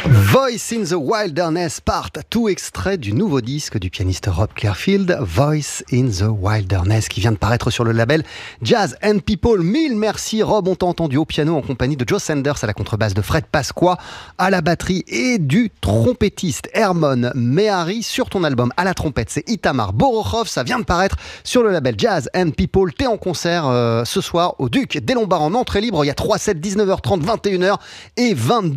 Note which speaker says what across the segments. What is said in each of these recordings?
Speaker 1: Voice in the Wilderness, part 2, extrait du nouveau disque du pianiste Rob Clearfield, Voice in the Wilderness, qui vient de paraître sur le label Jazz and People. Mille merci Rob, on t'a entendu au piano en compagnie de Joe Sanders à la contrebasse, de Fred Pasqua à la batterie et du trompettiste Hermon Mehari sur ton album. À la trompette, c'est Itamar Borokhov, ça vient de paraître sur le label Jazz and People. T'es en concert ce soir au Duc des Lombards en entrée libre. Il y a 3 sets, 19h30, 21h et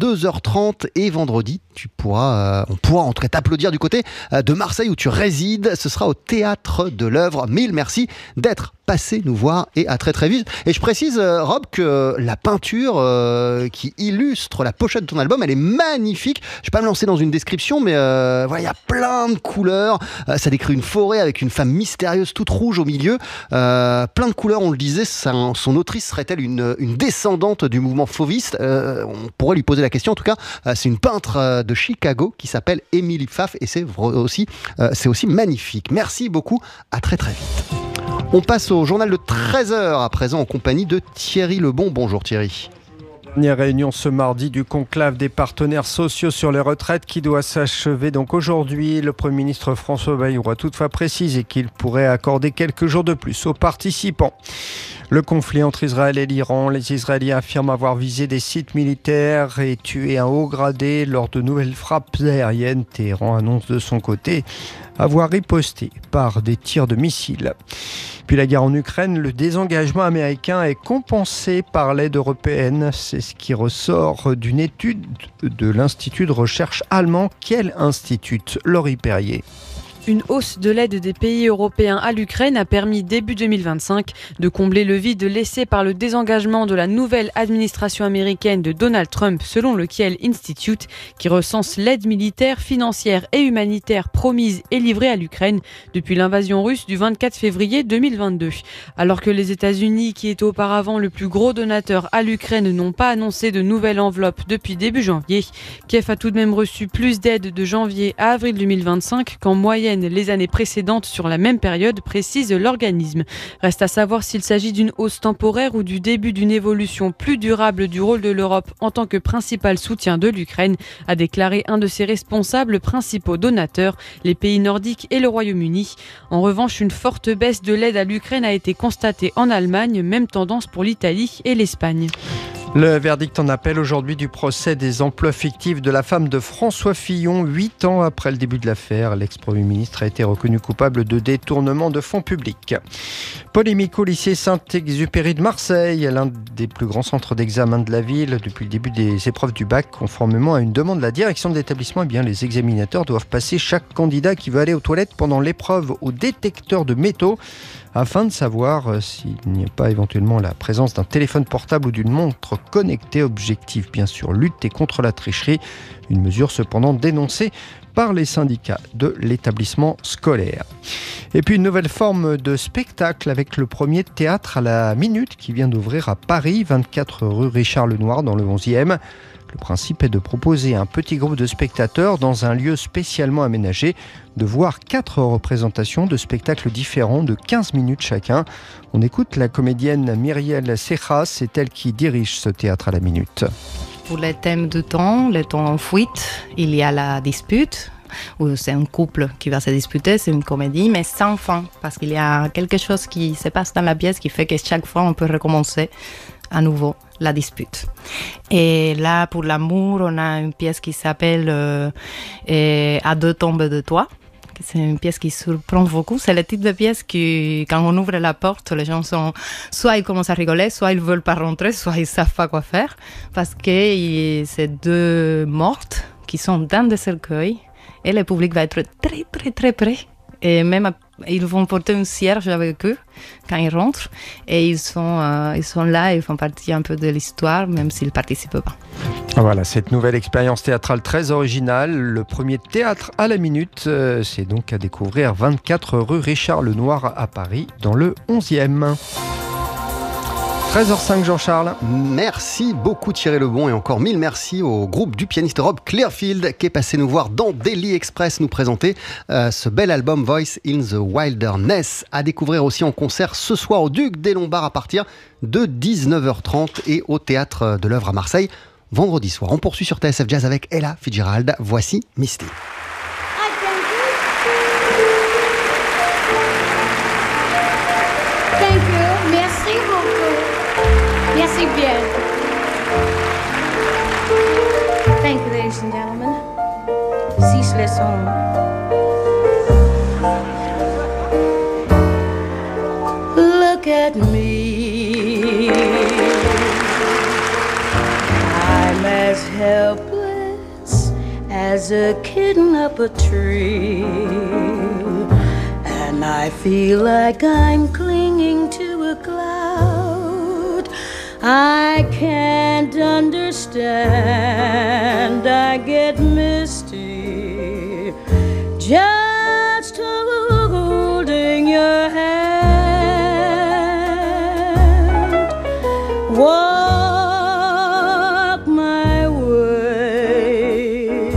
Speaker 1: 22h30. Et vendredi, on pourra entrer t'applaudir du côté de Marseille où tu résides. Ce sera au Théâtre de l'Œuvre. Mille merci d'être passé nous voir et à très très vite. Et je précise, Rob, que la peinture qui illustre la pochette de ton album, elle est magnifique. Je vais pas me lancer dans une description, mais voilà, il y a plein de couleurs. Ça décrit une forêt avec une femme mystérieuse toute rouge au milieu. Plein de couleurs, on le disait. Son autrice serait-elle une descendante du mouvement fauviste? On pourrait lui poser la question. En tout cas, c'est une peintre de Chicago qui s'appelle Emily Pfaff et c'est aussi magnifique. Merci beaucoup. À très très vite. On passe au journal de 13h à présent en compagnie de Thierry Lebon. Bonjour Thierry.
Speaker 2: Dernière réunion ce mardi du conclave des partenaires sociaux sur les retraites qui doit s'achever donc aujourd'hui. Le Premier ministre François Bayrou a toutefois précisé qu'il pourrait accorder quelques jours de plus aux participants. Le conflit entre Israël et l'Iran, les Israéliens affirment avoir visé des sites militaires et tué un haut gradé lors de nouvelles frappes aériennes. Téhéran annonce de son côté avoir riposté par des tirs de missiles. Puis la guerre en Ukraine, le désengagement américain est compensé par l'aide européenne. C'est ce qui ressort d'une étude de l'Institut de recherche allemand. Quel institut? Laurie Perrier.
Speaker 3: Une hausse de l'aide des pays européens à l'Ukraine a permis début 2025 de combler le vide laissé par le désengagement de la nouvelle administration américaine de Donald Trump, selon le Kiel Institute, qui recense l'aide militaire, financière et humanitaire promise et livrée à l'Ukraine depuis l'invasion russe du 24 février 2022. Alors que les États-Unis, qui étaient auparavant le plus gros donateur à l'Ukraine, n'ont pas annoncé de nouvelle enveloppe depuis début janvier, Kiev a tout de même reçu plus d'aide de janvier à avril 2025 qu'en moyenne les années précédentes sur la même période, précise l'organisme. Reste à savoir s'il s'agit d'une hausse temporaire ou du début d'une évolution plus durable du rôle de l'Europe en tant que principal soutien de l'Ukraine, a déclaré un de ses responsables principaux donateurs, les pays nordiques et le Royaume-Uni. En revanche, une forte baisse de l'aide à l'Ukraine a été constatée en Allemagne, même tendance pour l'Italie et l'Espagne.
Speaker 2: Le verdict en appel aujourd'hui du procès des emplois fictifs de la femme de François Fillon. 8 ans après le début de l'affaire, l'ex-premier ministre a été reconnu coupable de détournement de fonds publics. Polémique au lycée Saint-Exupéry de Marseille, l'un des plus grands centres d'examen de la ville. Depuis le début des épreuves du bac, conformément à une demande de la direction de l'établissement, les examinateurs doivent passer chaque candidat qui veut aller aux toilettes pendant l'épreuve au détecteur de métaux, afin de savoir s'il n'y a pas éventuellement la présence d'un téléphone portable ou d'une montre connectée. Objectif, bien sûr, lutter contre la tricherie. Une mesure cependant dénoncée par les syndicats de l'établissement scolaire. Et puis une nouvelle forme de spectacle avec le premier théâtre à la minute qui vient d'ouvrir à Paris, 24 rue Richard Lenoir dans le 11e. Le principe est de proposer à un petit groupe de spectateurs dans un lieu spécialement aménagé de voir 4 représentations de spectacles différents de 15 minutes chacun. On écoute la comédienne Myriel Sejas, c'est elle qui dirige ce théâtre à la minute.
Speaker 4: Pour le thème du temps, le temps en fuite, il y a la dispute, où c'est un couple qui va se disputer, c'est une comédie, mais sans fin, parce qu'il y a quelque chose qui se passe dans la pièce qui fait que chaque fois on peut recommencer à nouveau la dispute. Et là, pour l'amour, on a une pièce qui s'appelle À deux tombes de toi. C'est une pièce qui surprend beaucoup. C'est le type de pièce qui, quand on ouvre la porte, les gens sont, soit ils commencent à rigoler, soit ils veulent pas rentrer, soit ils savent pas quoi faire. Parce que c'est deux mortes qui sont dans des cercueils et le public va être très, très, très près. Et même, ils vont porter une cierge avec eux quand ils rentrent. Et ils sont là, ils font partie un peu de l'histoire, même s'ils ne participent pas.
Speaker 2: Voilà, cette nouvelle expérience théâtrale très originale, le premier théâtre à la minute, c'est donc à découvrir 24 rue Richard Lenoir à Paris, dans le 11e. 13h05, Jean-Charles.
Speaker 1: Merci beaucoup Thierry Lebon et encore mille merci au groupe du pianiste Rob Clearfield qui est passé nous voir dans Daily Express nous présenter ce bel album Voice in the Wilderness, à découvrir aussi en concert ce soir au Duc des Lombards à partir de 19h30 et au Théâtre de l'Œuvre à Marseille. vendredi soir. On poursuit sur TSF Jazz avec Ella Fitzgerald. Voici Misty.
Speaker 5: Thank you. Merci beaucoup. Merci bien. Thank you, ladies and gentlemen. 6 leçons. Look at me. I'm as helpless as a kitten up a tree. And I feel like I'm clinging to a cloud. I can't understand. I get misty just holding your hand. Walk my way,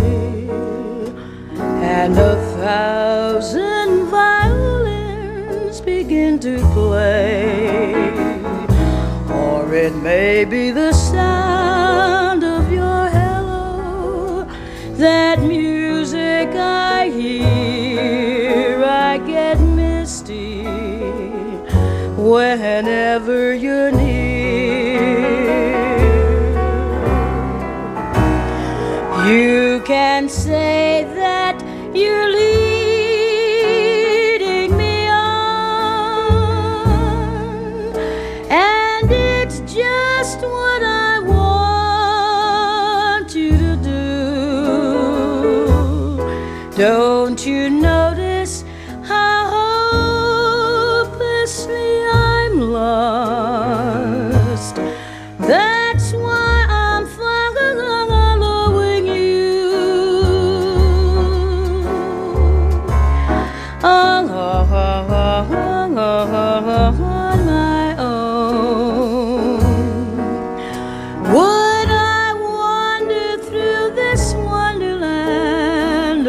Speaker 5: and 1,000 violins begin to play. Or it may be the sound of your hello, that music I hear. I get misty whenever you're near. You can say that you're leading me on, and it's just what I want you to do. Don't you notice how hopelessly I'm lost? That's why I'm following you. On my own. Would I wander through this wonderland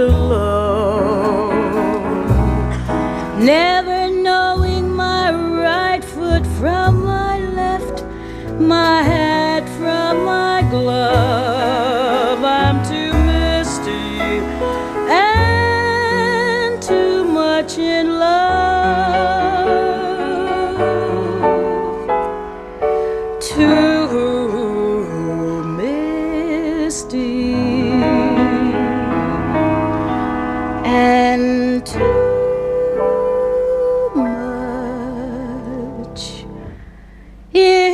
Speaker 5: alone, never knowing my right foot from my left, my hat from my glove? I'm too misty and too much in love, too misty and too much in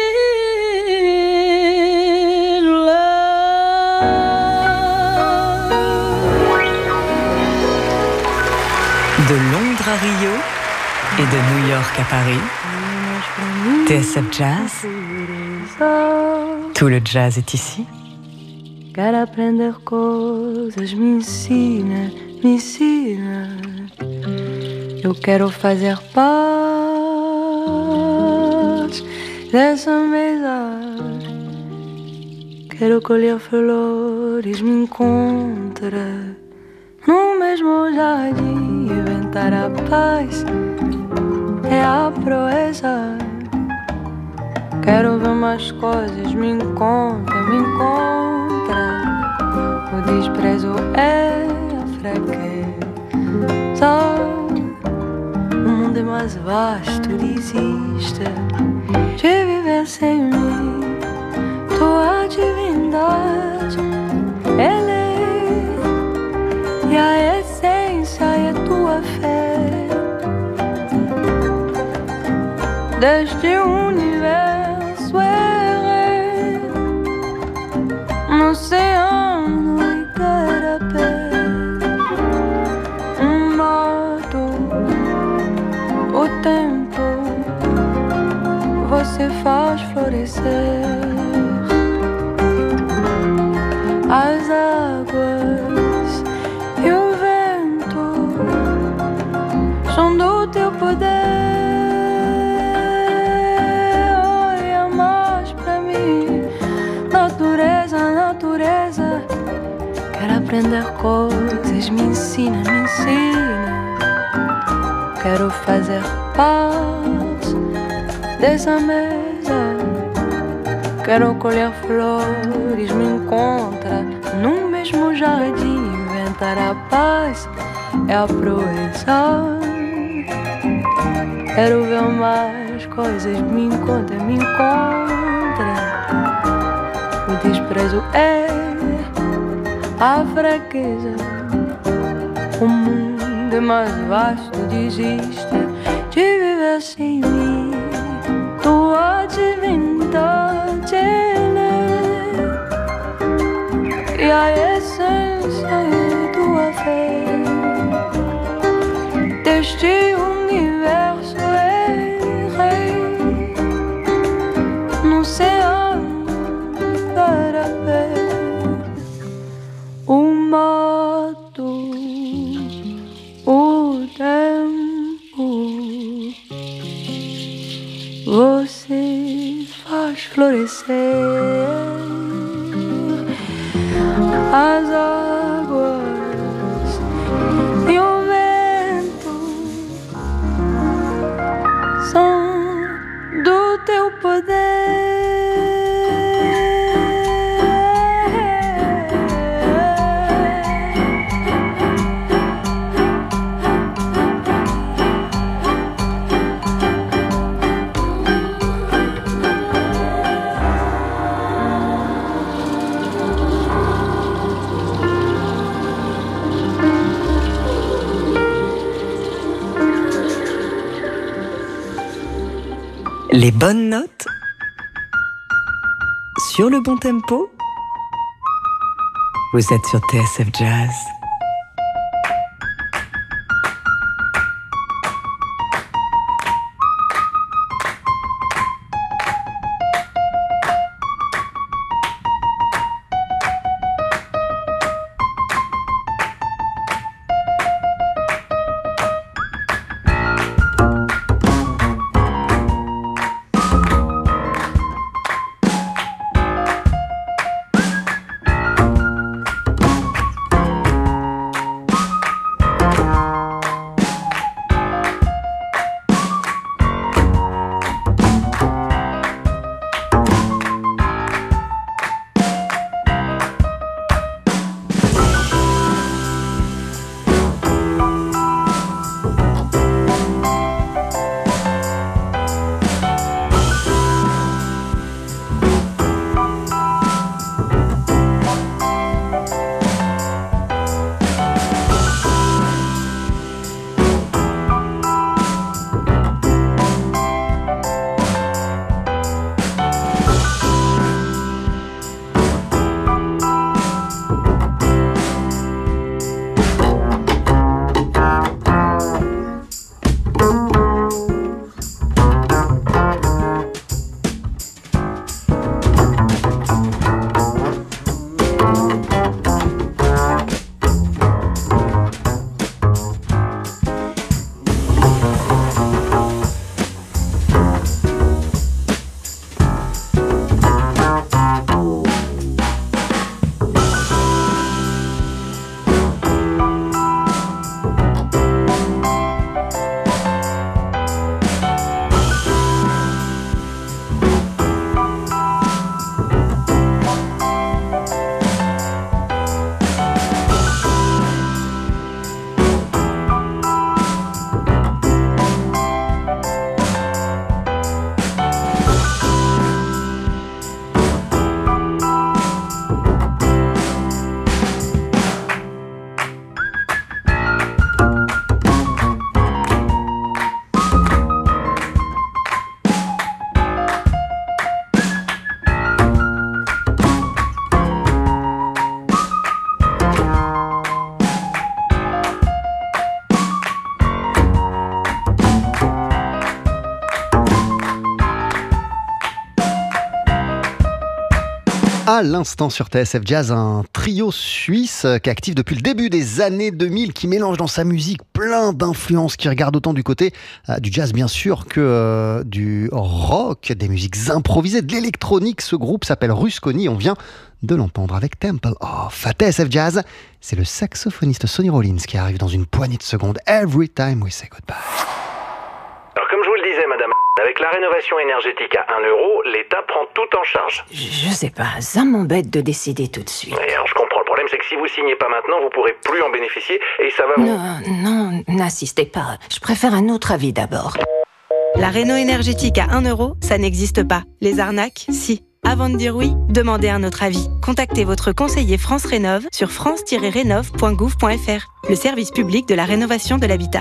Speaker 6: De Londres à Rio et de New York à Paris, TSF Jazz, tout le jazz est ici.
Speaker 7: Quero aprender coisas, me ensina, me ensina. Eu quero fazer parte dessa mesa. Quero colher flores, me encontrar no mesmo jardim, inventar a paz, é a proeza. Quero ver mais coisas, me encontra, me encontra. O desprezo é a fraqueza. O mundo é mais vasto, desiste de viver sem mim. Tua divindade é lei, e a essência é tua fé. Deste universo errei no oceano Igarapé. Mato o tempo, você faz florescer as águas e o vento são do teu poder. Olha mais pra mim, natureza, natureza. Quero aprender coisas, me ensina, me ensina. Quero fazer parte dessa mesa. Quero colher flores, me encontra no mesmo jardim. Inventar a paz é a proeza. Quero ver mais coisas, me encontra, me encontra. O desprezo é a fraqueza. O mundo é mais vasto, desiste de viver sem mim. Tua divindade e a essência tua fé deste universo é rei no oceano para ver o mato, o tempo. Você faz florescer as águas e o vento são do teu poder.
Speaker 6: Les bonnes notes sur le bon tempo. Vous êtes sur TSF Jazz.
Speaker 1: À l'instant sur TSF Jazz, un trio suisse qui est actif depuis le début des années 2000, qui mélange dans sa musique plein d'influences, qui regarde autant du côté du jazz bien sûr que du rock, des musiques improvisées, de l'électronique. Ce groupe s'appelle Rusconi, on vient de l'entendre avec Temple of. À TSF Jazz, c'est le saxophoniste Sonny Rollins qui arrive dans une poignée de secondes. Every time we say goodbye.
Speaker 8: Alors comme je vous le disais, madame... Avec la rénovation énergétique à 1 euro, l'État prend tout en charge.
Speaker 9: Je sais pas, ça m'embête de décider tout de suite.
Speaker 8: Et alors je comprends, le problème c'est que si vous signez pas maintenant, vous pourrez plus en bénéficier et ça va vous...
Speaker 9: Non, n'insistez pas. Je préfère un autre avis d'abord.
Speaker 10: La réno énergétique à 1 euro, ça n'existe pas. Les arnaques, si. Avant de dire oui, demandez un autre avis. Contactez votre conseiller France Rénov sur france-rénov.gouv.fr, le service public de la rénovation de l'habitat.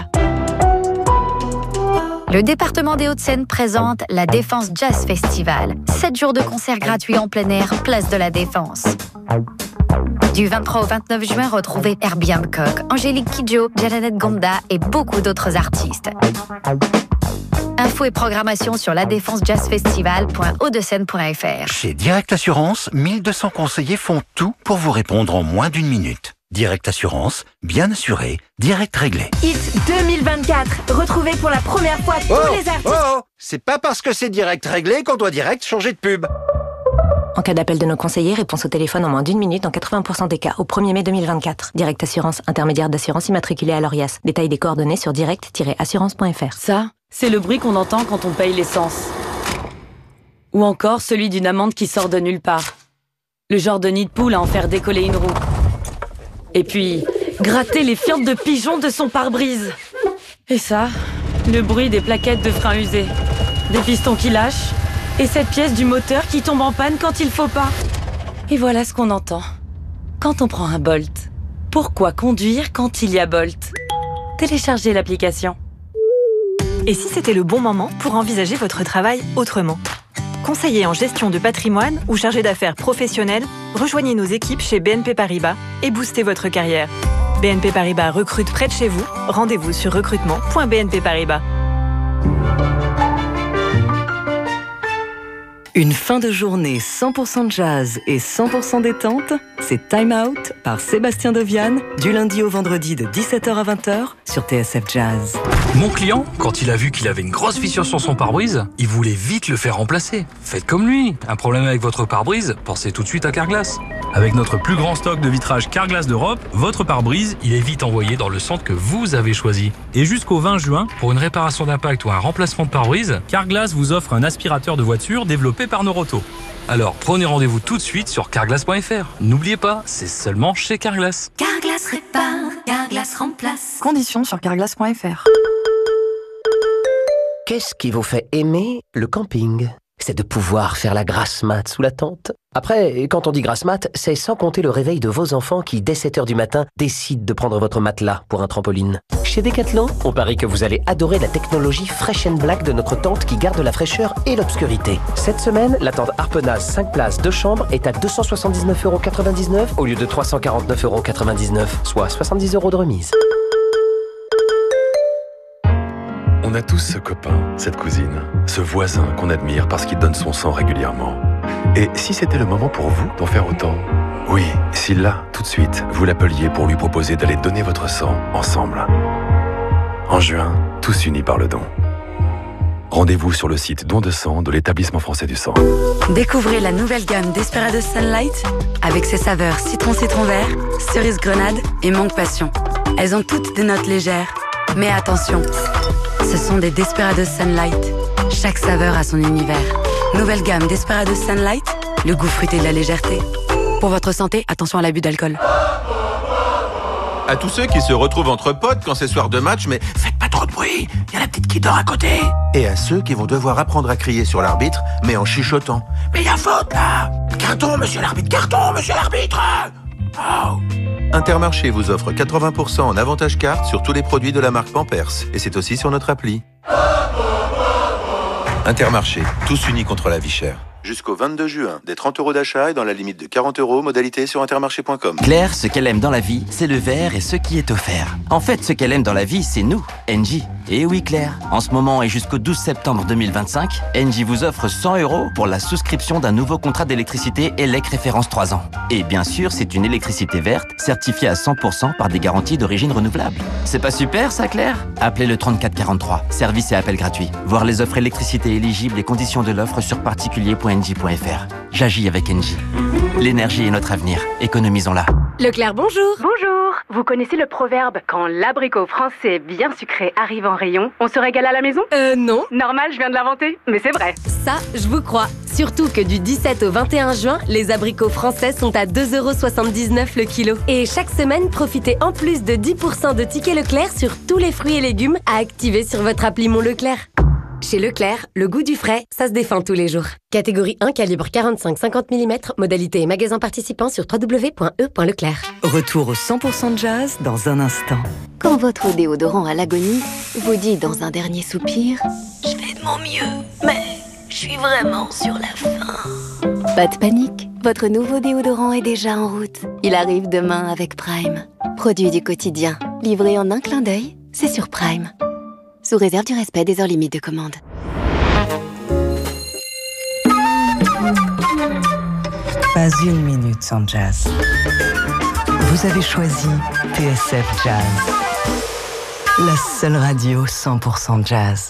Speaker 11: Le département des Hauts-de-Seine présente la Défense Jazz Festival. 7 jours de concerts gratuits en plein air, place de la Défense. Du 23 au 29 juin, retrouvez Herbie Hancock, Angélique Kidjo, Janet Gonda et beaucoup d'autres artistes. Infos et programmation sur ladéfensejazzfestival.hautdesseine.fr.
Speaker 12: Chez Direct Assurance, 1200 conseillers font tout pour vous répondre en moins d'1 minute. Direct Assurance, bien assuré, direct réglé.
Speaker 13: Hit 2024, retrouvez pour la première fois tous les artistes.
Speaker 12: C'est pas parce que c'est direct réglé qu'on doit direct changer de pub.
Speaker 14: En cas d'appel de nos conseillers, réponse au téléphone en moins d'1 minute dans 80% des cas au 1er mai 2024. Direct Assurance, intermédiaire d'assurance immatriculée à l'ORIAS. Détail des coordonnées sur direct-assurance.fr.
Speaker 15: Ça, c'est le bruit qu'on entend quand on paye l'essence. Ou encore celui d'une amande qui sort de nulle part. Le genre de nid de poule à en faire décoller une roue. Et puis, gratter les fientes de pigeons de son pare-brise. Et ça, le bruit des plaquettes de frein usées. Des pistons qui lâchent. Et cette pièce du moteur qui tombe en panne quand il faut pas. Et voilà ce qu'on entend. Quand on prend un Bolt. Pourquoi conduire quand il y a Bolt ? Téléchargez l'application.
Speaker 16: Et si c'était le bon moment pour envisager votre travail autrement ? Conseiller en gestion de patrimoine ou chargé d'affaires professionnel, rejoignez nos équipes chez BNP Paribas et boostez votre carrière. BNP Paribas recrute près de chez vous. Rendez-vous sur recrutement.bnpparibas.
Speaker 6: Une fin de journée 100% jazz et 100% détente, c'est Time Out par Sébastien Deviane, du lundi au vendredi de 17h à 20h sur TSF Jazz.
Speaker 17: Mon client, quand il a vu qu'il avait une grosse fissure sur son pare-brise, il voulait vite le faire remplacer. Faites comme lui. Un problème avec votre pare-brise, pensez tout de suite à Carglass. Avec notre plus grand stock de vitrage Carglass d'Europe, votre pare-brise, il est vite envoyé dans le centre que vous avez choisi. Et jusqu'au 20 juin, pour une réparation d'impact ou un remplacement de pare-brise, Carglass vous offre un aspirateur de voiture développé par Noroto. Alors prenez rendez-vous tout de suite sur carglass.fr. N'oubliez pas, c'est seulement chez Carglass.
Speaker 18: Carglass répare, Carglass remplace.
Speaker 19: Conditions sur carglass.fr.
Speaker 20: Qu'est-ce qui vous fait aimer le camping ? C'est de pouvoir faire la grasse mat sous la tente. Après, quand on dit grasse mat, c'est sans compter le réveil de vos enfants qui, dès 7h du matin, décident de prendre votre matelas pour un trampoline. Chez Decathlon, on parie que vous allez adorer la technologie Fresh & Black de notre tente qui garde la fraîcheur et l'obscurité. Cette semaine, la tente Harpenaz 5 places 2 chambres est à 279,99 € au lieu de 349,99 €, soit 70 € de remise.
Speaker 21: On a tous ce copain, cette cousine, ce voisin qu'on admire parce qu'il donne son sang régulièrement. Et si c'était le moment pour vous d'en faire autant ? Oui, si là, tout de suite, vous l'appeliez pour lui proposer d'aller donner votre sang ensemble. En juin, tous unis par le don. Rendez-vous sur le site Don de sang de l'Établissement français du sang.
Speaker 22: Découvrez la nouvelle gamme Desperados Sunlight avec ses saveurs citron vert, cerise grenade et mangue passion. Elles ont toutes des notes légères. Mais attention, ce sont des Desperados Sunlight. Chaque saveur a son univers. Nouvelle gamme Desperados Sunlight, le goût fruité de la légèreté. Pour votre santé, attention à l'abus d'alcool.
Speaker 23: À tous ceux qui se retrouvent entre potes quand c'est soir de match, mais faites pas trop de bruit, il y a la petite qui dort à côté. Et à ceux qui vont devoir apprendre à crier sur l'arbitre, mais en chuchotant. Mais y a faute là ! Carton, monsieur l'arbitre, carton, monsieur l'arbitre ! Oh. Intermarché vous offre 80% en avantage carte sur tous les produits de la marque Pampers. Et c'est aussi sur notre appli. Intermarché, tous unis contre la vie chère. Jusqu'au 22 juin, des 30 € d'achat et dans la limite de 40 €, modalité sur intermarché.com.
Speaker 24: Claire, ce qu'elle aime dans la vie, c'est le verre et ce qui est offert. En fait, ce qu'elle aime dans la vie, c'est nous, Engie. Et oui, Claire, en ce moment et jusqu'au 12 septembre 2025, Engie vous offre 100 € pour la souscription d'un nouveau contrat d'électricité ELEC référence 3 ans. Et bien sûr, c'est une électricité verte, certifiée à 100% par des garanties d'origine renouvelable. C'est pas super, ça, Claire ? Appelez le 3443, service et appel gratuit. Voir les offres électricité éligibles et conditions de l'offre sur particulier.engie.fr. J'agis avec Engie. L'énergie est notre avenir. Économisons-la.
Speaker 2: Leclerc, bonjour.
Speaker 3: Bonjour. Vous connaissez le proverbe « Quand l'abricot français bien sucré arrive en rayon, on se régale à la maison »
Speaker 2: Non.
Speaker 3: Normal, je viens de l'inventer, mais c'est vrai.
Speaker 2: Ça, je vous crois. Surtout que du 17 au 21 juin, les abricots français sont à 2,79 € le kilo. Et chaque semaine, profitez en plus de 10% de tickets Leclerc sur tous les fruits et légumes à activer sur votre appli Mon Leclerc. Chez Leclerc, le goût du frais, ça se défend tous les jours. Catégorie 1, calibre 45-50 mm, modalité et magasin participant sur www.e.leclerc.
Speaker 6: Retour au 100% de jazz dans un instant.
Speaker 4: Quand votre déodorant à l'agonie vous dit dans un dernier soupir « Je fais de mon mieux, mais je suis vraiment sur la fin ». Pas de panique, votre nouveau déodorant est déjà en route. Il arrive demain avec Prime. Produit du quotidien, livré en un clin d'œil, c'est sur Prime. Sous réserve du respect des heures limites de commande.
Speaker 6: Pas une minute sans jazz. Vous avez choisi TSF Jazz. La seule radio 100% jazz.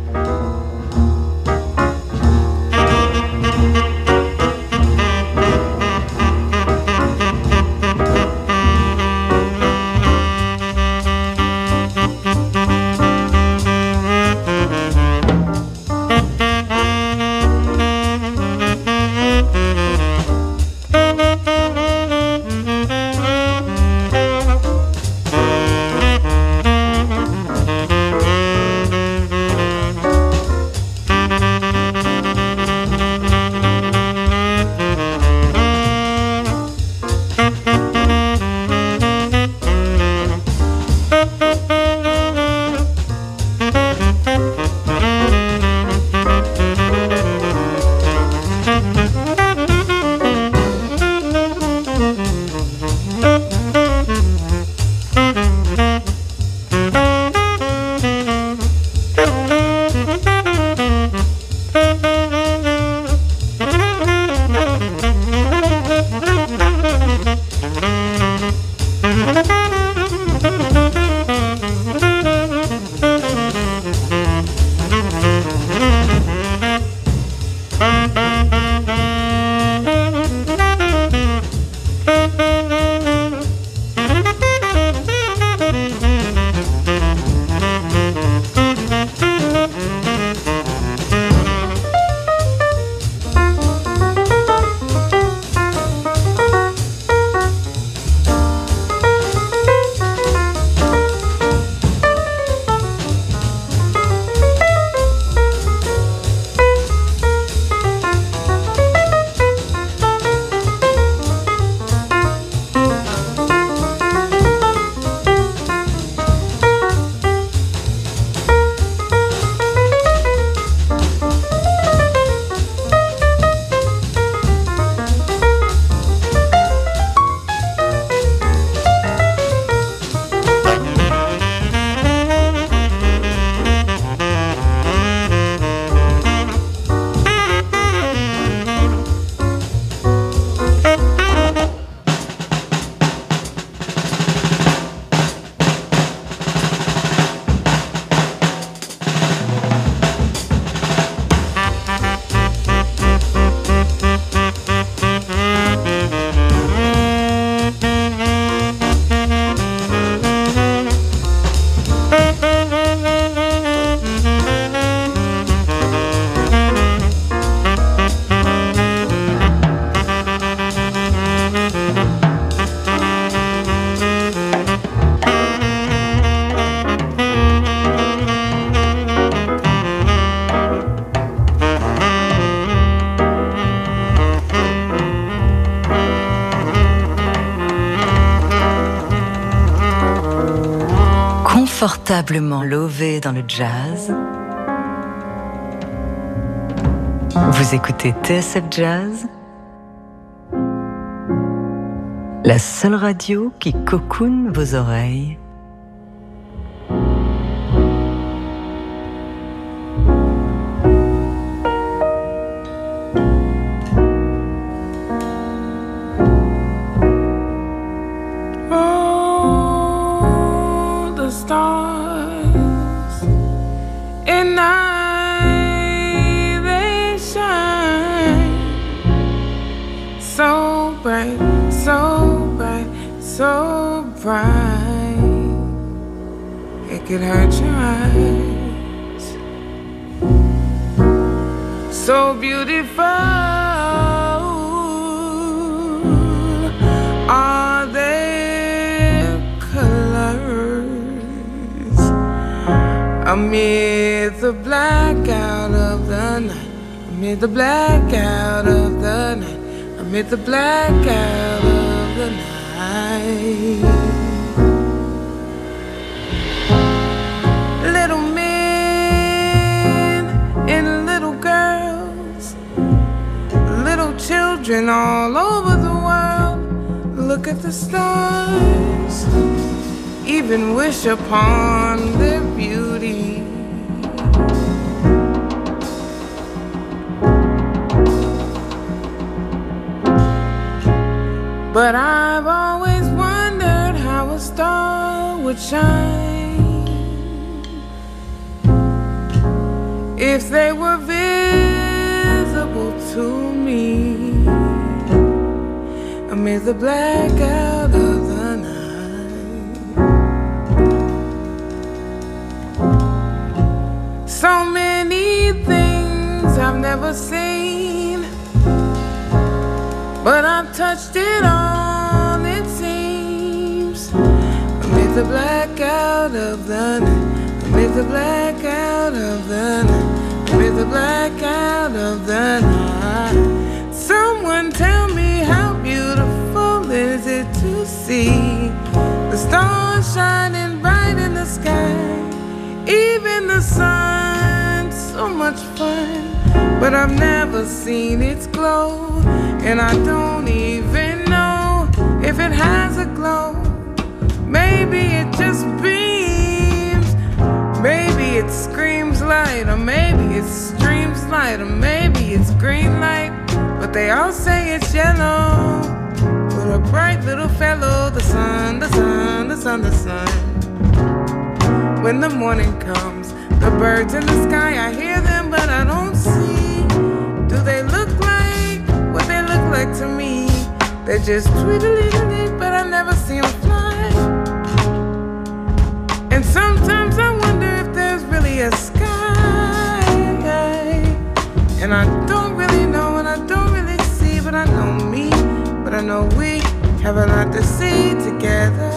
Speaker 6: Confortablement lové dans le jazz. Vous écoutez TSF Jazz, la seule radio qui cocoone vos oreilles.
Speaker 19: So
Speaker 1: so bright, it could hurt your eyes. So beautiful are their colors amid the blackout of the night, amid the blackout of the night, amid the blackout of the night. Little men and little girls, little children all over the world, look at the stars, even wish upon their beauty. But I've always wondered how a star would shine if they were visible to me amid the blackout of the night. So many things I've never seen, but I've touched it all, it seems, amid the blackout of the night, amid the blackout of the night, amid the blackout of the night. Someone tell me, how beautiful is it to see the stars shining bright in the sky, even the sun, so much fun, but I've never seen its glow. And I don't even know if it has a glow. Maybe it just beams, maybe it screams light, or maybe it streams light, or maybe it's green light, but they all say it's yellow. For a bright little fellow, the sun, the sun, the sun, the sun. When the morning comes, the birds in the sky, I hear them but I don't see. Do they look like what they look like to me? They're just tweedledee, but I never see them fly. And sometimes I wonder if there's really a sky. And I don't really know, and I don't really see, but I know me, but I know we have a lot to see together.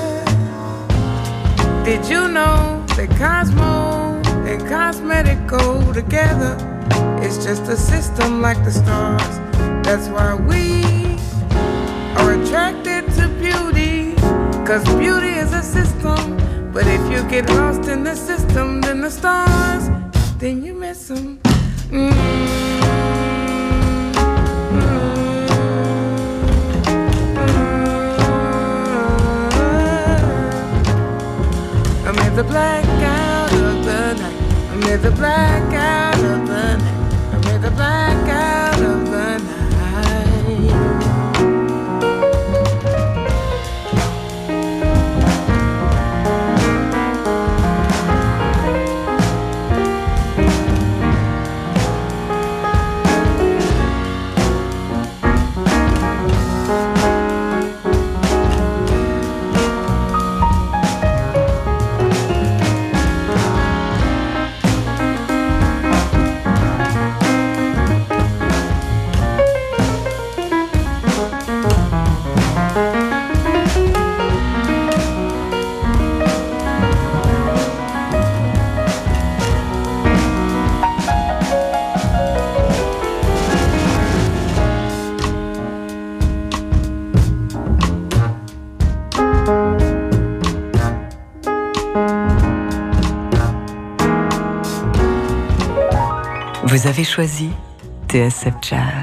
Speaker 1: Did you know that Cosmo and cosmetic go together? It's just a system like the stars. That's why we are attracted to beauty, 'cause beauty is a system. But if you get lost in the system, then the stars, then you miss them. Amid the blackout of the night, amid the blackout of the night, amid the blackout of the night.
Speaker 6: Vous avez choisi TSF Jazz.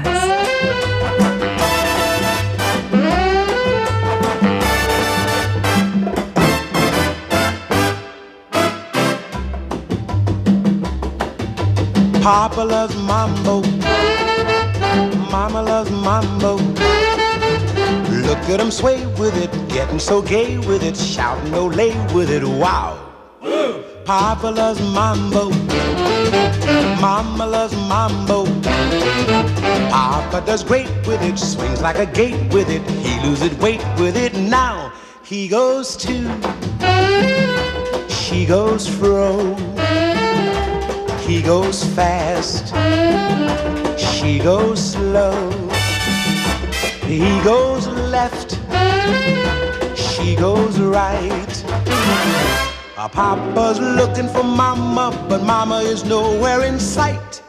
Speaker 5: Papa loves mambo, Mama loves mambo. Look at him sway with it, getting so gay with it, shouting Olay with it, wow. Papa loves mambo, Mama loves mambo. Papa does great with it, swings like a gate with it, he loses weight with it now. He goes to, she goes fro. He goes fast, she goes slow. He goes left, she goes right. Papa's looking for Mama, but Mama is nowhere in sight.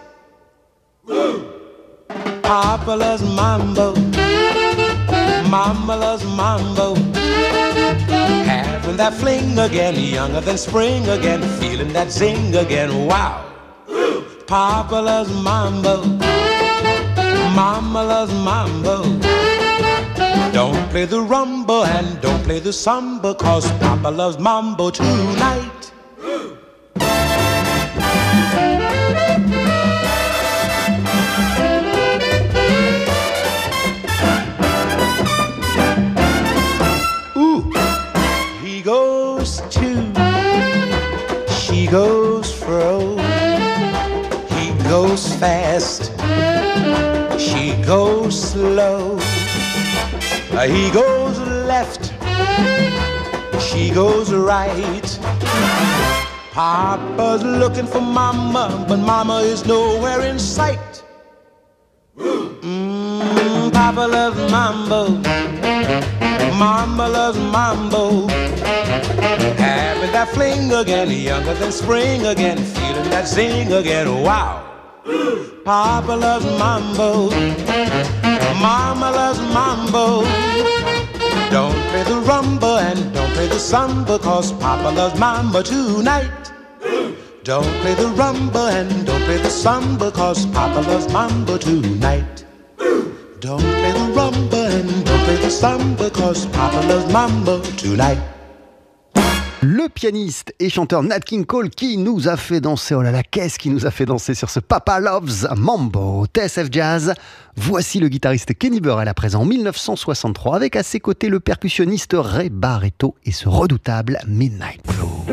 Speaker 5: Papa loves mambo, Mama loves mambo. Having that fling again, younger than spring again, feeling that zing again, wow. Papa loves mambo, Mama loves mambo. Don't play the rumba and don't play the samba, 'cause Papa loves mambo tonight. Ooh, he goes to, she goes fro. He goes fast, she goes slow. He goes left, she goes right. Papa's looking for Mama, but Mama is nowhere in sight. Papa loves mambo, Mama loves mambo. Having that fling again, younger than spring again, feeling that zing again, wow. Papa loves mambo, Mama loves mambo. Don't play the rumba and don't play the samba, 'cause Papa loves mambo tonight. Don't play the rumba and don't play the samba, 'cause Papa loves mambo tonight. Don't play the rumba and don't play the samba, 'cause Papa loves mambo tonight.
Speaker 7: Le pianiste et chanteur Nat King Cole qui nous a fait danser, oh là là, qu'est-ce qui nous a fait danser sur ce Papa Loves Mambo. TSF Jazz, voici le guitariste Kenny Burrell à présent en 1963 avec à ses côtés le percussionniste Ray Barretto et ce redoutable Midnight Blue.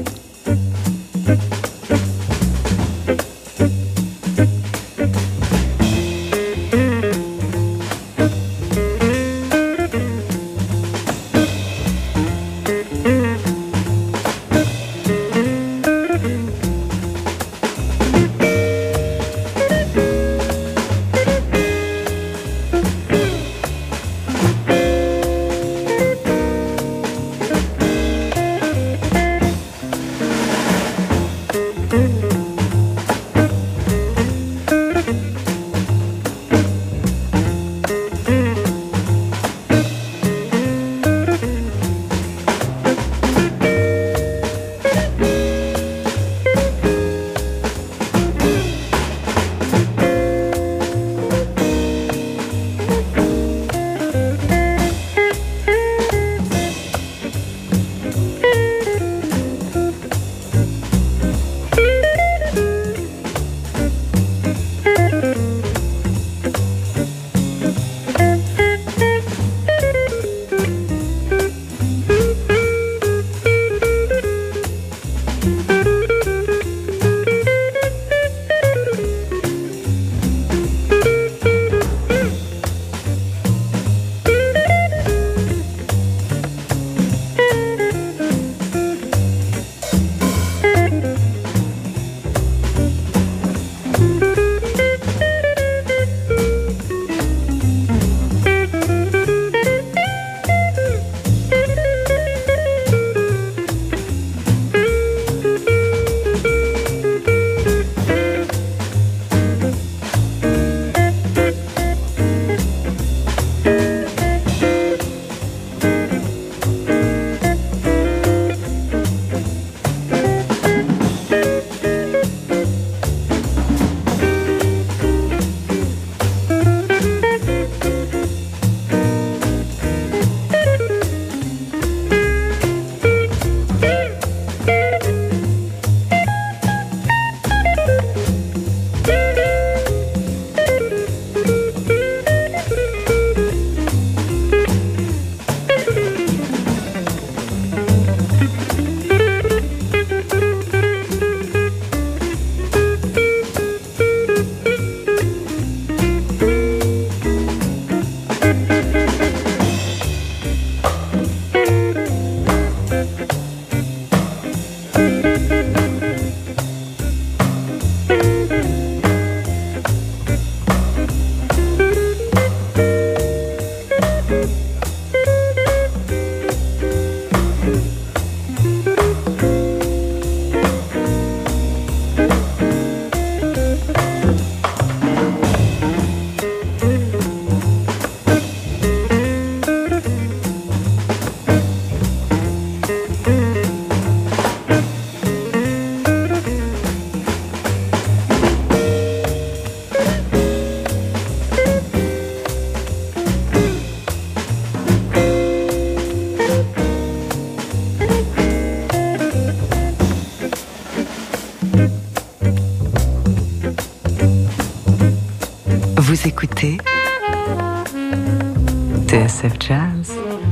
Speaker 6: écoutez TSF Jazz.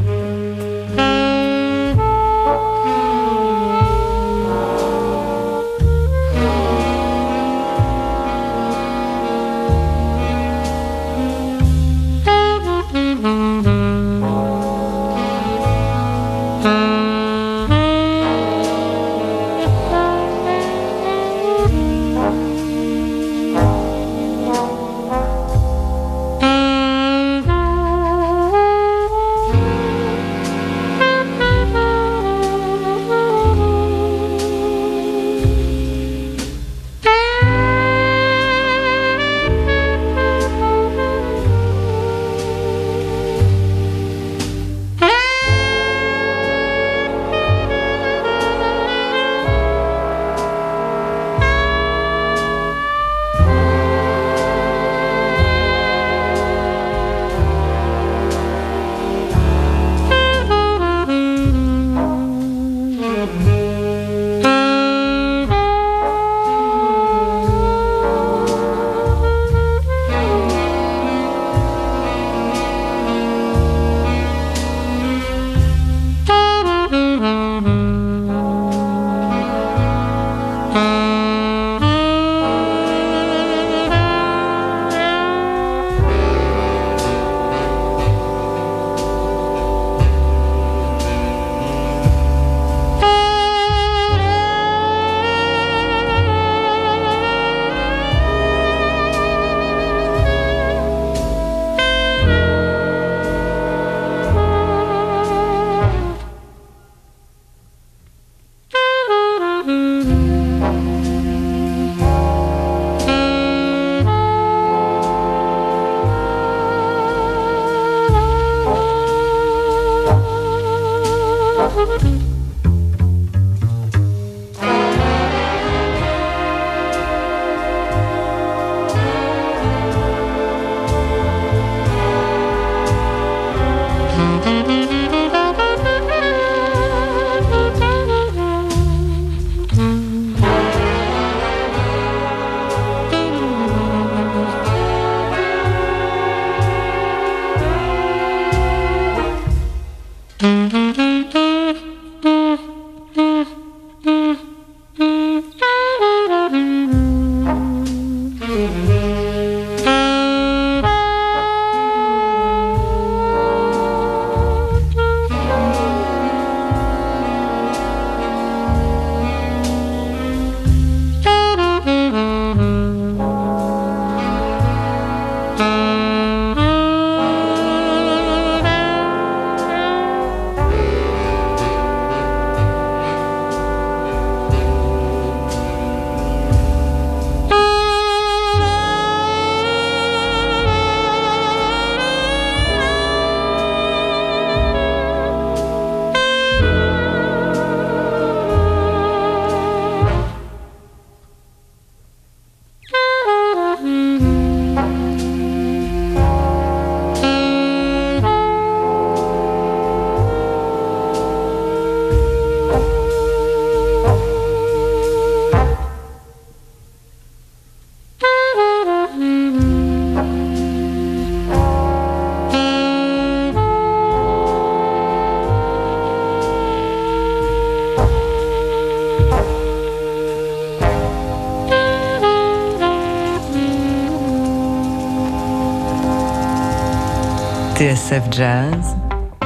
Speaker 6: TSF Jazz,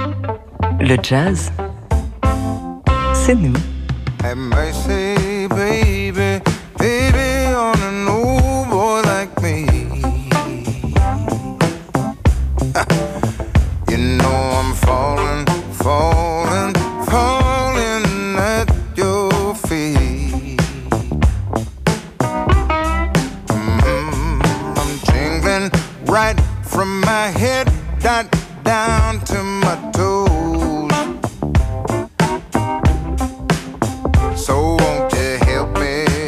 Speaker 6: le jazz, c'est nous.
Speaker 1: Have mercy, baby, baby, on an old boy like me. You know I'm falling, falling, falling at your feet. I'm tingling right from my head down to my toes. So won't you help me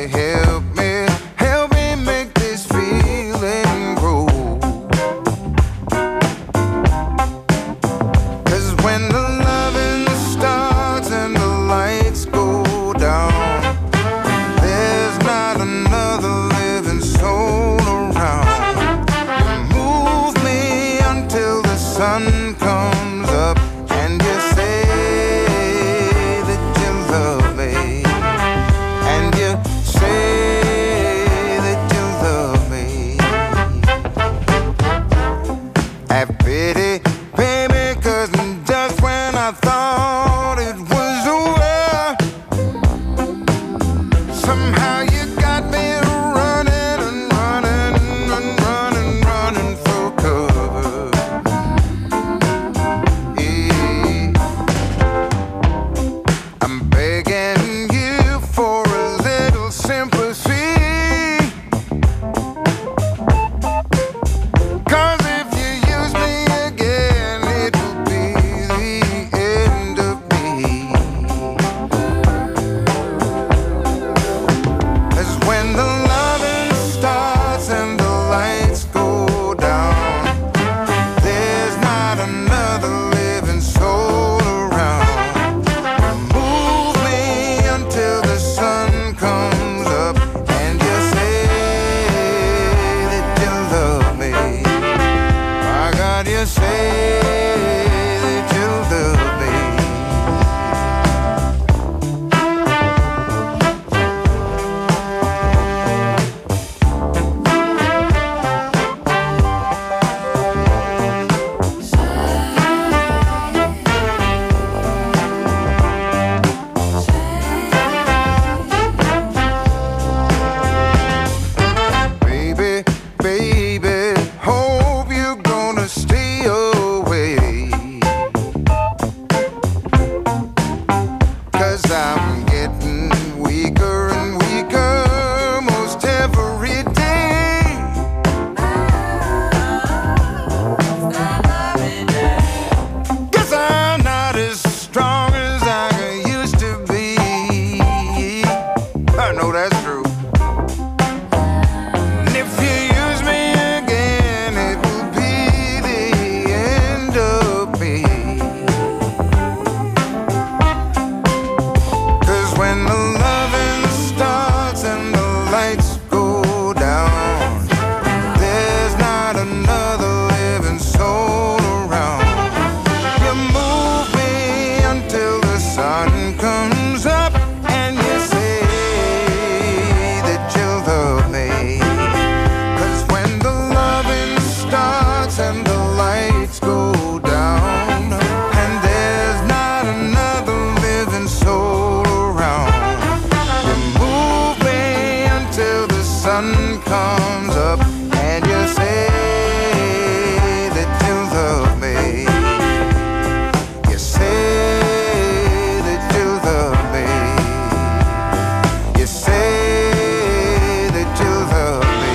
Speaker 1: sun comes up and you say that you love me. 'Cause when the loving starts and the lights go down and there's not another living soul around, you move me until the sun comes up and you say that you love me. You say that you love me. You say that you love me.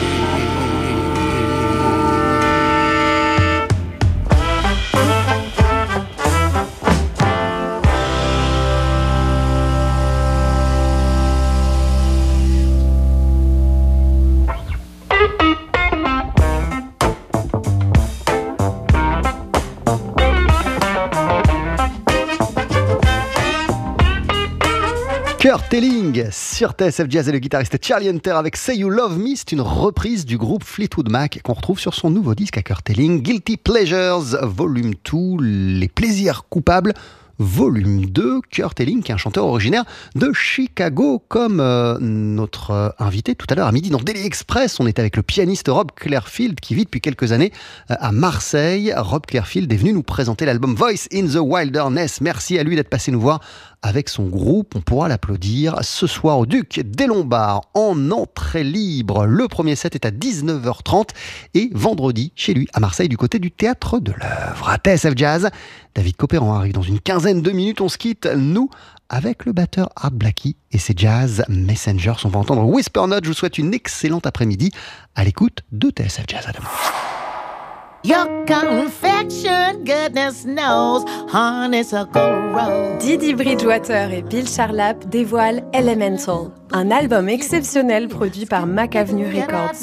Speaker 7: Kurt Elling sur TSF Jazz et le guitariste Charlie Hunter avec Say You Love Me. C'est une reprise du groupe Fleetwood Mac qu'on retrouve sur son nouveau disque à Kurt Elling, Guilty Pleasures Volume 2, Les plaisirs coupables. Volume 2, Kurt Elling, qui est un chanteur originaire de Chicago, comme notre invité tout à l'heure à midi dans Daily Express. On était avec le pianiste Rob Clairfield, qui vit depuis quelques années à Marseille. Rob Clairfield est venu nous présenter l'album Voice in the Wilderness. Merci à lui d'être passé nous voir avec son groupe. On pourra l'applaudir ce soir au Duc des Lombards en entrée libre. Le premier set est à 19h30 et vendredi chez lui à Marseille du côté du Théâtre de l'Œuvre. À TSF Jazz, David Copéran arrive dans une quinzaine de minutes. On se quitte, nous, avec le batteur Art Blakey et ses Jazz Messengers. On va entendre Whisper Note. Je vous souhaite une excellente après-midi à l'écoute de TSF Jazz. À demain.
Speaker 8: Your confection, goodness knows, honeysuckle rose.
Speaker 9: Didi Bridgewater et Bill Charlap dévoilent Elemental, un album exceptionnel produit par Mac Avenue Records.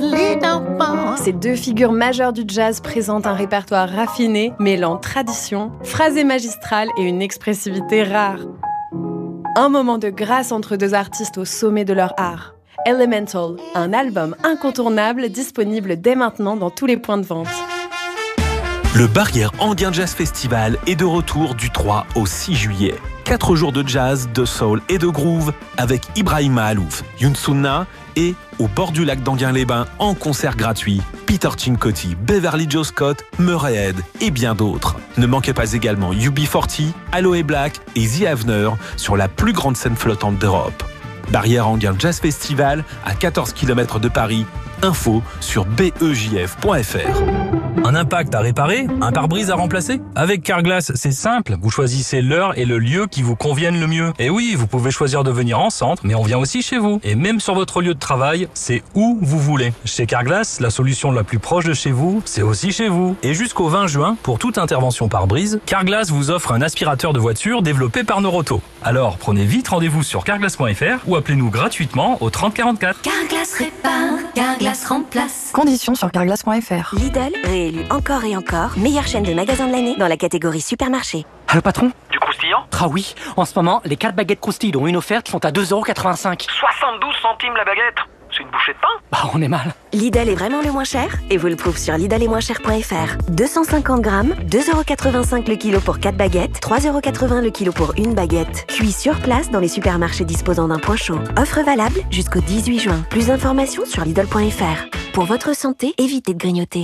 Speaker 9: Ces deux figures majeures du jazz présentent un répertoire raffiné, mêlant tradition, phrasé magistral et une expressivité rare. Un moment de grâce entre deux artistes au sommet de leur art. Elemental, un album incontournable disponible dès maintenant dans tous les points de vente.
Speaker 10: Le Barrière Anguin Jazz Festival est de retour du 3 au 6 juillet. 4 jours de jazz, de soul et de groove avec Ibrahima Alouf, Younsouna et, au bord du lac d'Anguin-les-Bains, en concert gratuit, Peter Cincotti, Beverly Joe Scott, Murray Head et bien d'autres. Ne manquez pas également UB40, Aloe Black et The Avener sur la plus grande scène flottante d'Europe. Barrière Anguin Jazz Festival à 14 km de Paris. Info sur bejf.fr.
Speaker 17: Un impact à réparer, un pare-brise à remplacer? Avec Carglass, c'est simple. Vous choisissez l'heure et le lieu qui vous conviennent le mieux. Et oui, vous pouvez choisir de venir en centre, mais on vient aussi chez vous. Et même sur votre lieu de travail, c'est où vous voulez. Chez Carglass, la solution la plus proche de chez vous, c'est aussi chez vous. Et jusqu'au 20 juin, pour toute intervention pare-brise, Carglass vous offre un aspirateur de voiture développé par Noroto. Alors, prenez vite rendez-vous sur carglass.fr ou appelez-nous gratuitement au 30 44.
Speaker 18: Carglass répare, Carglass remplace.
Speaker 19: Conditions sur carglass.fr.
Speaker 2: Lidl, réélu encore et encore, meilleure chaîne de magasins de l'année dans la catégorie supermarché.
Speaker 25: Allô patron?
Speaker 26: Du croustillant?
Speaker 25: Ah oui, en ce moment, les 4 baguettes croustilles dont une offerte sont à 2,85 €.
Speaker 26: 72 centimes la baguette? C'est une bouchée de pain?
Speaker 25: Bah on est mal.
Speaker 2: Lidl est vraiment le moins cher et vous le trouvez sur lidletmoincher.fr. 250 grammes, 2,85 € le kilo pour 4 baguettes, 3,80 € le kilo pour une baguette. Cuit sur place dans les supermarchés disposant d'un point chaud. Offre valable jusqu'au 18 juin. Plus d'informations sur lidl.fr. Pour votre santé, évitez de grignoter.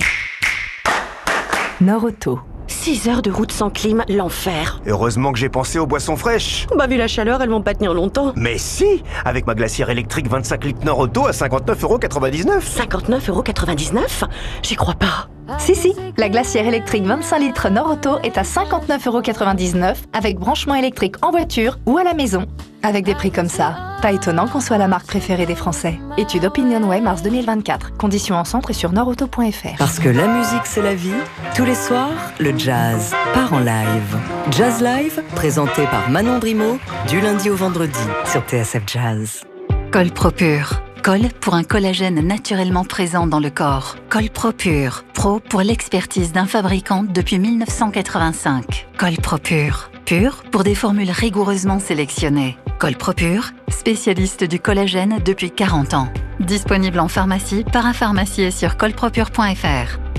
Speaker 19: Noroto.
Speaker 2: 6 heures de route sans clim, l'enfer.
Speaker 27: Heureusement que j'ai pensé aux boissons fraîches.
Speaker 2: Bah vu la chaleur, elles vont pas tenir longtemps.
Speaker 27: Mais si, avec ma glacière électrique 25 litres Noroto à 59,99 €.
Speaker 2: 59,99 €? J'y crois pas.
Speaker 19: Si, la glacière électrique 25 litres Noroto est à 59,99 € avec branchement électrique en voiture ou à la maison. Avec des prix comme ça, pas étonnant qu'on soit la marque préférée des Français. Étude OpinionWay mars 2024. Conditions en centre et sur noroto.fr.
Speaker 6: Parce que la musique c'est la vie, tous les soirs, le jazz part en live. Jazz Live, présenté par Manon Brimaud, du lundi au vendredi sur TSF Jazz.
Speaker 11: Colpropure. Col pour un collagène naturellement présent dans le corps. Colpropure. Pro pour l'expertise d'un fabricant depuis 1985. Colpropure. Pur pour des formules rigoureusement sélectionnées. Colpropure, spécialiste du collagène depuis 40 ans. Disponible en pharmacie, parapharmacie et sur colpropure.fr.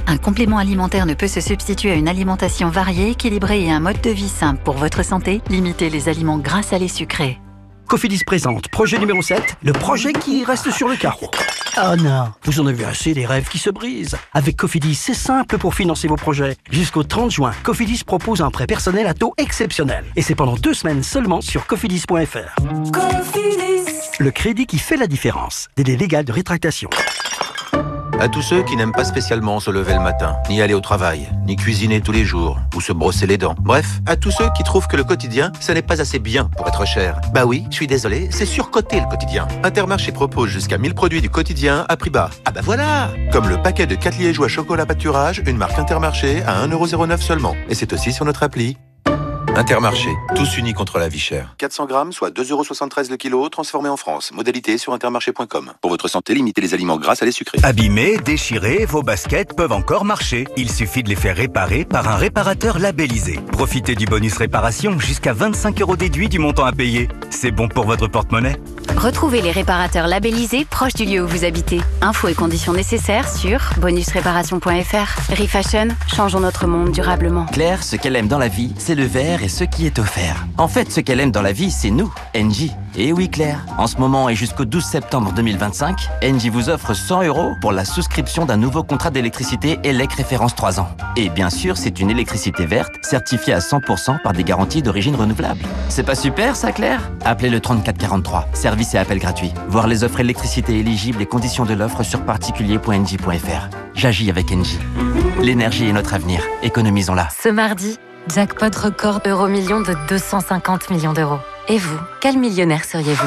Speaker 11: Un complément alimentaire ne peut se substituer à une alimentation variée, équilibrée et un mode de vie simple. Pour votre santé, limitez les aliments gras, salés, sucrés.
Speaker 12: Cofidis présente projet numéro 7, le projet qui reste sur le carreau. Oh non, vous en avez assez des rêves qui se brisent. Avec Cofidis, c'est simple pour financer vos projets. Jusqu'au 30 juin, Cofidis propose un prêt personnel à taux exceptionnel. Et c'est pendant 2 semaines seulement sur cofidis.fr. Cofidis. Le crédit qui fait la différence. Délai légal de rétractation.
Speaker 23: À tous ceux qui n'aiment pas spécialement se lever le matin, ni aller au travail, ni cuisiner tous les jours, ou se brosser les dents. Bref, à tous ceux qui trouvent que le quotidien, ça n'est pas assez bien pour être cher. Bah oui, je suis désolé, c'est surcoté le quotidien. Intermarché propose jusqu'à 1000 produits du quotidien à prix bas. Ah bah voilà! Comme le paquet de 4 liégeois chocolat pâturage, une marque Intermarché à 1,09€ seulement. Et c'est aussi sur notre appli. Intermarché, tous unis contre la vie chère. 400 grammes, soit 2,73€ le kilo, transformé en France. Modalité sur intermarché.com. Pour votre santé, limitez les aliments gras, salés, sucrés.
Speaker 13: Abîmés, déchirés, vos baskets peuvent encore marcher. Il suffit de les faire réparer par un réparateur labellisé. Profitez du bonus réparation, jusqu'à 25€ déduit du montant à payer. C'est bon pour votre porte-monnaie.
Speaker 11: Retrouvez les réparateurs labellisés proches du lieu où vous habitez. Infos et conditions nécessaires sur bonusréparation.fr. Refashion, changeons notre monde durablement.
Speaker 24: Claire, ce qu'elle aime dans la vie, c'est le verre et ce qui est offert. En fait, ce qu'elle aime dans la vie, c'est nous, Engie. Et oui, Claire, en ce moment et jusqu'au 12 septembre 2025, Engie vous offre 100€ pour la souscription d'un nouveau contrat d'électricité ELEC référence 3 ans. Et bien sûr, c'est une électricité verte, certifiée à 100% par des garanties d'origine renouvelable. C'est pas super, ça, Claire? Appelez le 3443. Service et appel gratuit. Voir les offres électricité éligibles et conditions de l'offre sur particulier.engie.fr. J'agis avec Engie. L'énergie est notre avenir. Économisons-la.
Speaker 11: Ce mardi, jackpot record euro-million de 250 millions d'euros. Et vous, quel millionnaire seriez-vous?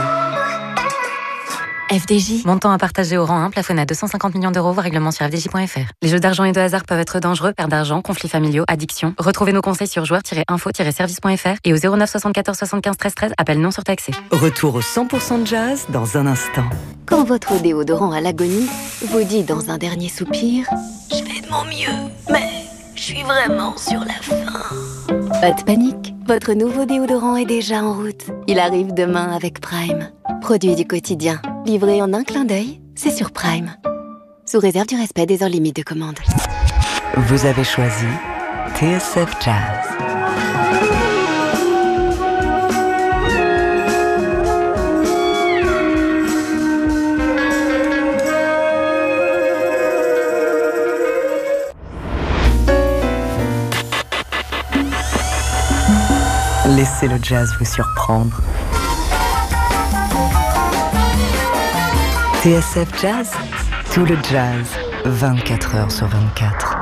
Speaker 11: FDJ. Montant à partager au rang 1, plafonné à 250 millions d'euros, voir règlement sur fdj.fr. Les jeux d'argent et de hasard peuvent être dangereux, perte d'argent, conflits familiaux, addiction. Retrouvez nos conseils sur joueurs-info-service.fr et au 09 74 75 13 13, appel non surtaxé.
Speaker 6: Retour au 100% de jazz dans un instant.
Speaker 4: Quand votre déodorant à l'agonie vous dit dans un dernier soupir « Je fais de mon mieux, mais je suis vraiment sur la fin ». Pas de panique, votre nouveau déodorant est déjà en route. Il arrive demain avec Prime. Produit du quotidien, livré en un clin d'œil, c'est sur Prime. Sous réserve du respect des heures limites de commande.
Speaker 6: Vous avez choisi TSF Jazz. Laissez le jazz vous surprendre. TSF Jazz, tout le jazz, 24h sur 24.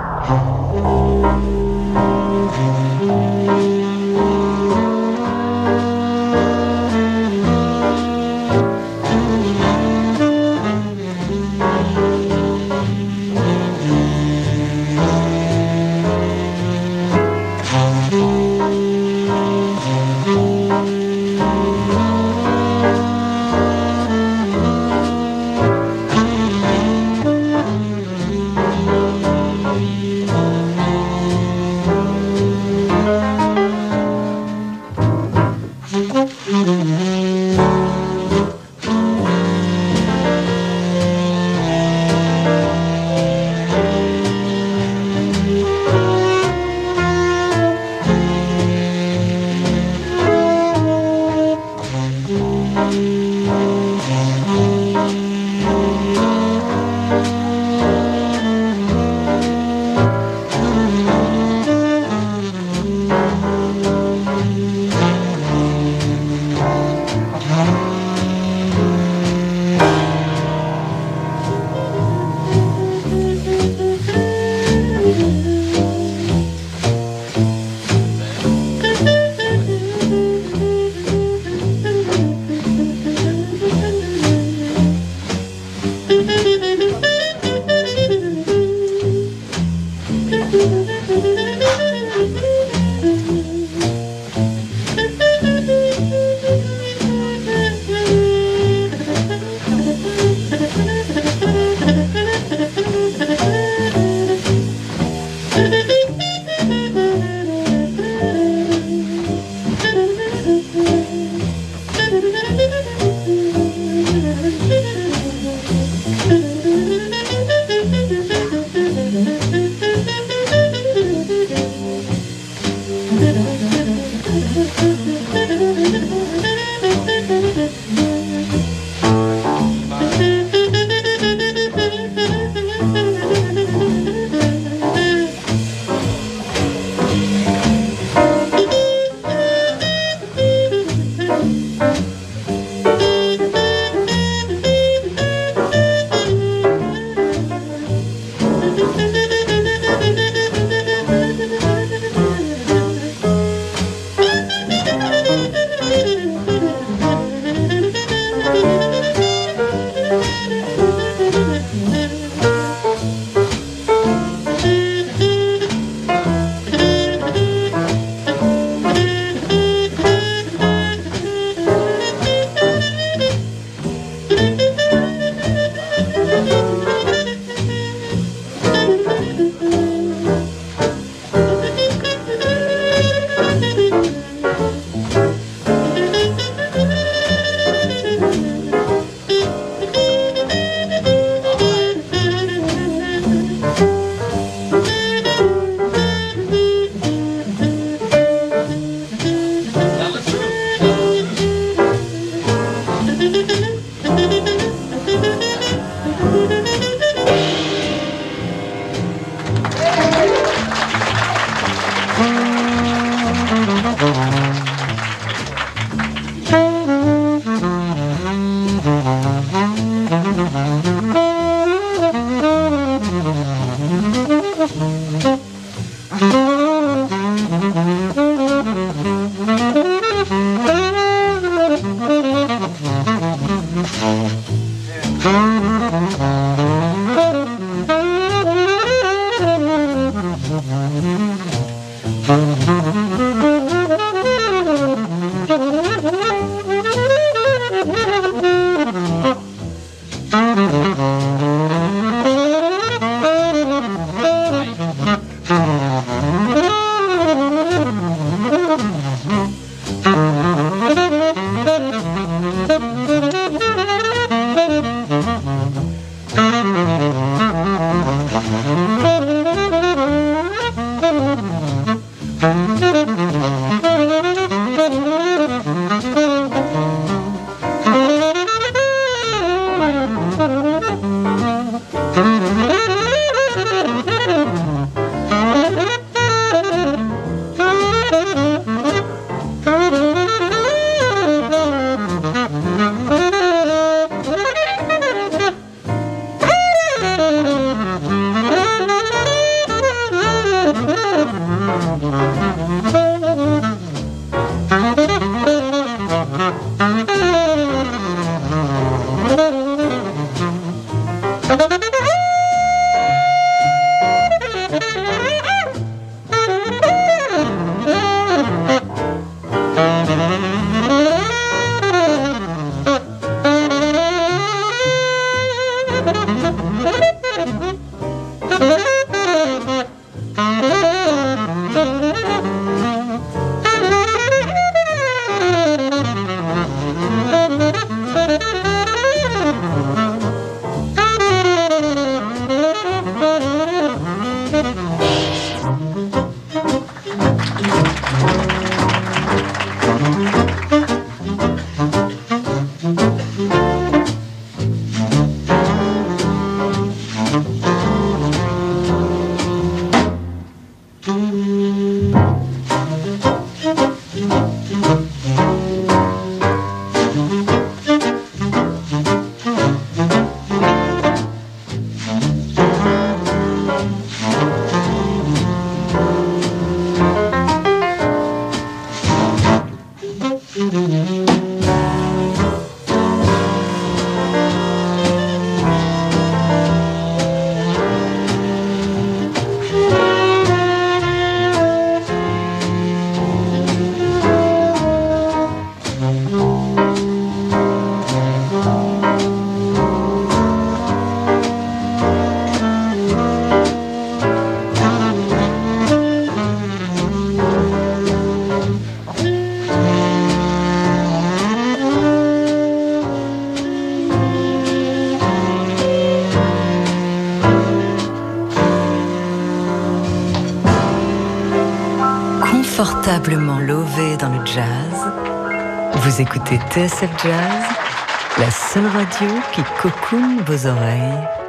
Speaker 6: Confortablement lové dans le jazz, vous écoutez TSF Jazz, la seule radio qui cocoone vos oreilles.